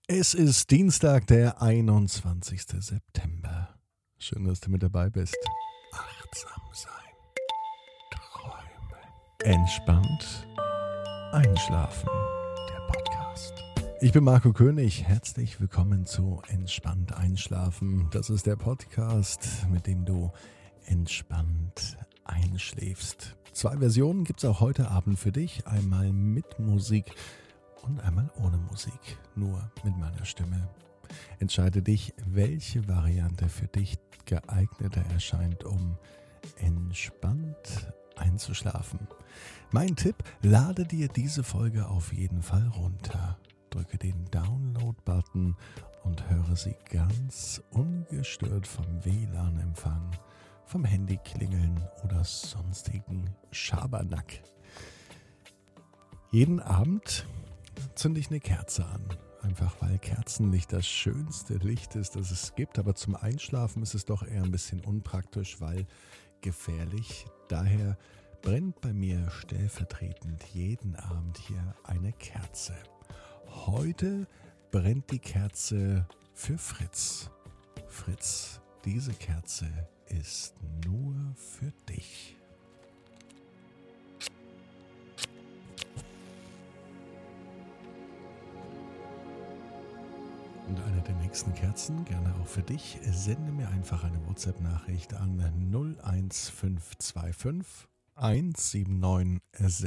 Es ist Dienstag, der 21. September. Schön, dass du mit dabei bist. Achtsam sein, träumen, entspannt einschlafen. Der Podcast. Ich bin Marco König. Herzlich willkommen zu Entspannt einschlafen. Das ist der Podcast, mit dem du entspannt einschläfst. 2 Versionen gibt es auch heute Abend für dich. Einmal mit Musik und einmal ohne Musik, nur mit meiner Stimme. Entscheide dich, welche Variante für dich geeigneter erscheint, um entspannt einzuschlafen. Mein Tipp, lade dir diese Folge auf jeden Fall runter. Drücke den Download-Button und höre sie ganz ungestört vom WLAN-Empfang, vom Handy klingeln oder sonstigen Schabernack. Jeden Abend zünde ich eine Kerze an. Einfach weil Kerzenlicht das schönste Licht ist, das es gibt. Aber zum Einschlafen ist es doch eher ein bisschen unpraktisch, weil gefährlich. Daher brennt bei mir stellvertretend jeden Abend hier eine Kerze. Heute brennt die Kerze für Fritz. Fritz, diese Kerze ist nur für dich. Und eine der nächsten Kerzen, gerne auch für dich, sende mir einfach eine WhatsApp-Nachricht an 01525 179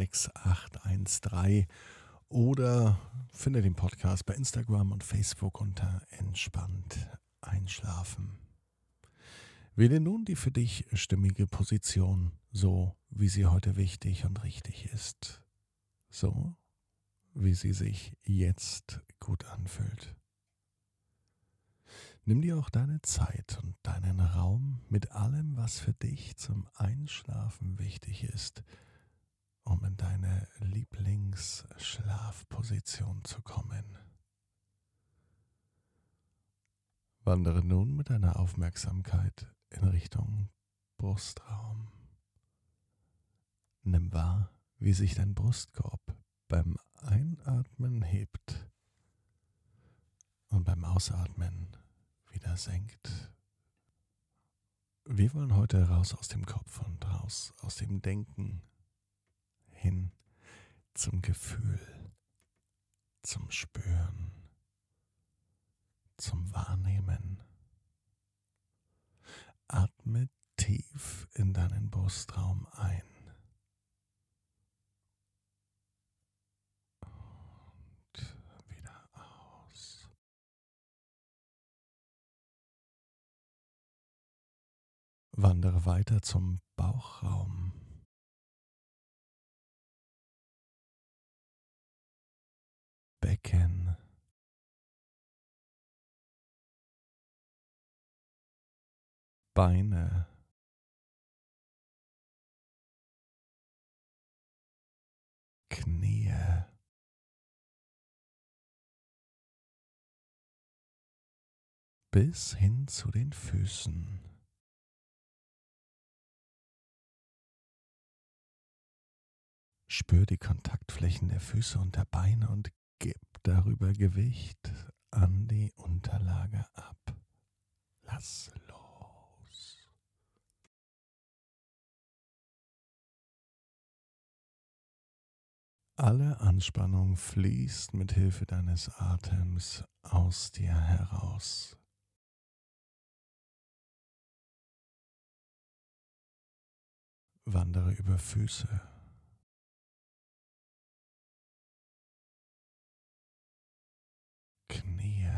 6813 oder finde den Podcast bei Instagram und Facebook unter Entspannt einschlafen. Wähle nun die für dich stimmige Position, so wie sie heute wichtig und richtig ist. So wie sie sich jetzt gut anfühlt. Nimm dir auch deine Zeit und deinen Raum mit allem, was für dich zum Einschlafen wichtig ist, um in deine Lieblingsschlafposition zu kommen. Wandere nun mit deiner Aufmerksamkeit in Richtung Brustraum. Nimm wahr, wie sich dein Brustkorb beim Einatmen hebt und beim Ausatmen wieder senkt. Wir wollen heute raus aus dem Kopf und raus aus dem Denken hin zum Gefühl, zum Spüren, zum Wahrnehmen. Atme tief in deinen Brustraum ein und wieder aus. Wandere weiter zum Bauchraum. Becken, Beine, Knie, bis hin zu den Füßen. Spür die Kontaktflächen der Füße und der Beine und gib darüber Gewicht an die Unterlage ab. Lass los. Alle Anspannung fließt mit Hilfe deines Atems aus dir heraus. Wandere über Füße, Knie,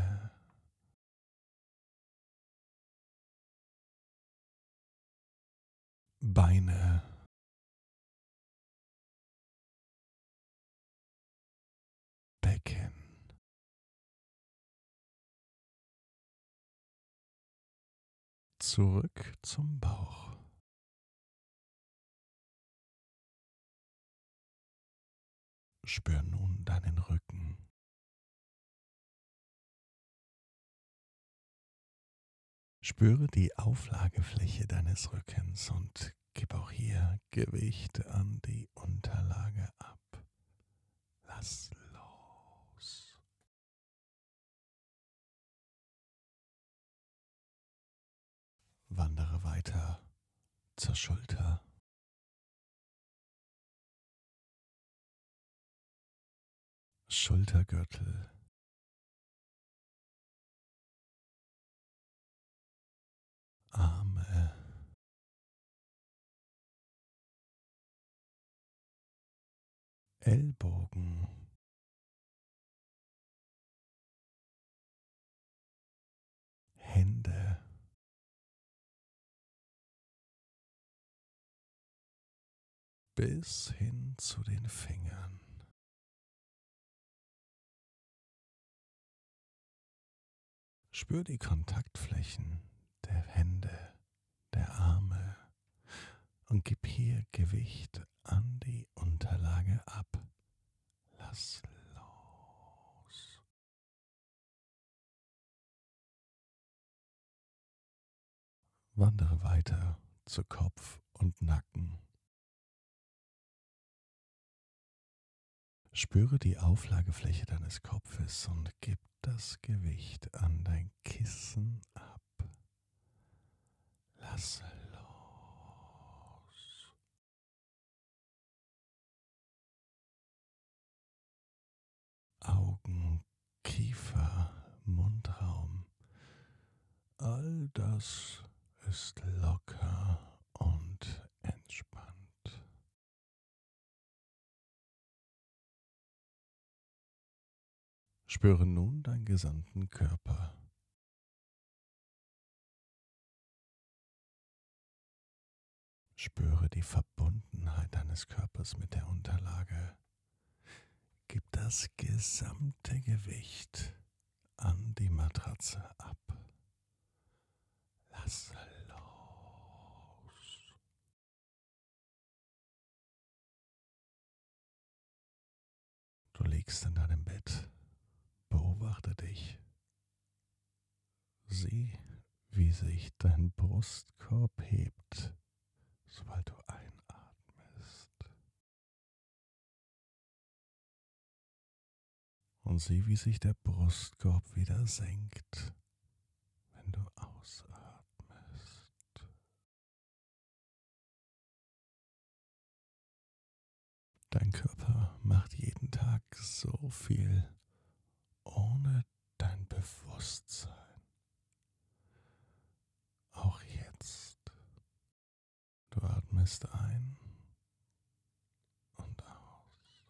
Beine, Becken, zurück zum Bauch. Spür nun deinen Rücken. Spüre die Auflagefläche deines Rückens und gib auch hier Gewicht an die Unterlage ab. Lass los. Wandere weiter zur Schulter. Schultergürtel. Arme. Ellbogen. Hände. Bis hin zu den Fingern. Spür die Kontaktflächen der Hände, der Arme und gib hier Gewicht an die Unterlage ab. Lass los. Wandere weiter zu Kopf und Nacken. Spüre die Auflagefläche deines Kopfes und gib das Gewicht an dein Kissen ab. Lass los. Augen, Kiefer, Mundraum. All das ist locker und entspannt. Spüre nun deinen gesamten Körper. Spüre die Verbundenheit deines Körpers mit der Unterlage. Gib das gesamte Gewicht an die Matratze ab. Lass los. Du liegst in deinem Bett. Beobachte dich. Sieh, wie sich dein Brustkorb hebt, sobald du einatmest. Und sieh, wie sich der Brustkorb wieder senkt, wenn du ausatmest. Dein Körper macht jeden Tag so viel ohne dein Bewusstsein. Auch jetzt. Du atmest ein und aus.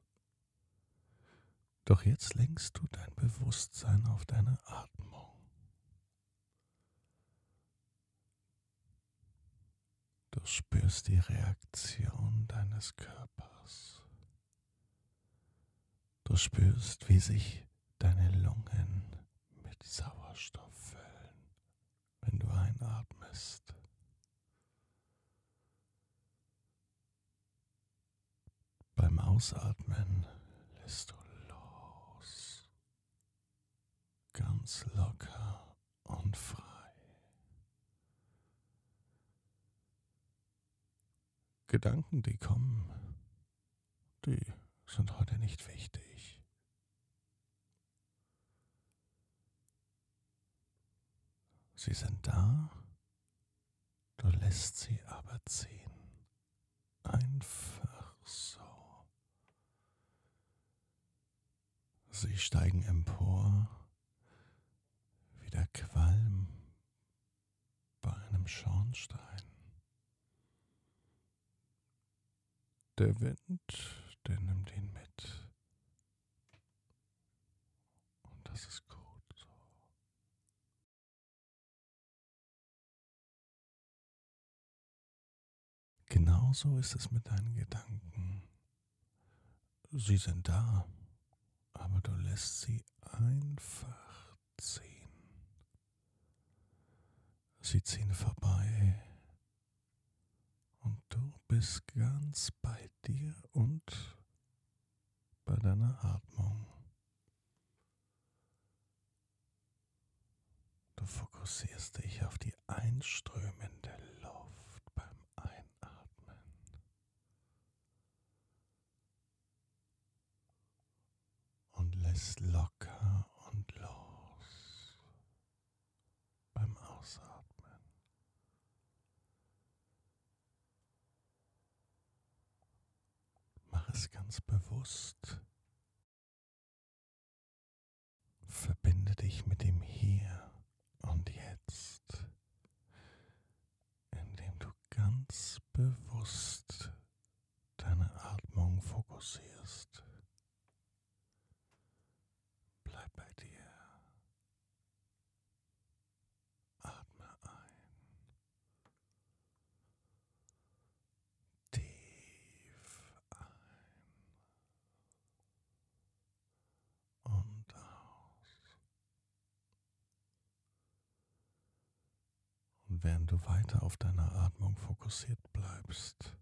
Doch jetzt lenkst du dein Bewusstsein auf deine Atmung. Du spürst die Reaktion deines Körpers. Du spürst, wie sich deine Lungen mit Sauerstoff füllen, wenn du einatmest. Beim Ausatmen lässt du los, ganz locker und frei. Gedanken, die kommen, die sind heute nicht wichtig. Sie sind da, du lässt sie aber ziehen. Einfach so. Sie steigen empor, wie der Qualm bei einem Schornstein. Der Wind, der nimmt ihn mit. Und das ist gut so. Genauso ist es mit deinen Gedanken. Sie sind da, aber du lässt sie einfach ziehen. Sie ziehen vorbei und du bist ganz bei dir und bei deiner Atmung. Du fokussierst dich auf die einströmende Luft beim Einatmen und lässt locker und los beim Ausatmen. ganz bewusst. Verbinde dich mit dem Hier und Jetzt, indem du ganz bewusst deine Atmung fokussierst. Bleib bei dir. Atme ein. Tief ein und aus. Und während du weiter auf deine Atmung fokussiert bleibst,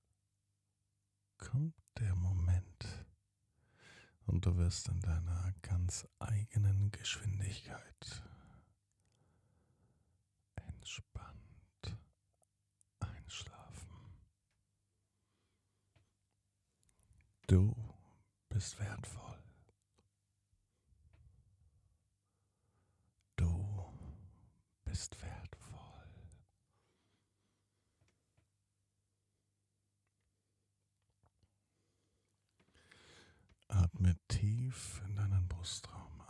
kommt der Moment und du wirst in deiner ganz eigenen Geschwindigkeit entspannt einschlafen. Du bist wertvoll. Du bist wertvoll. Atme tief in deinen Brustraum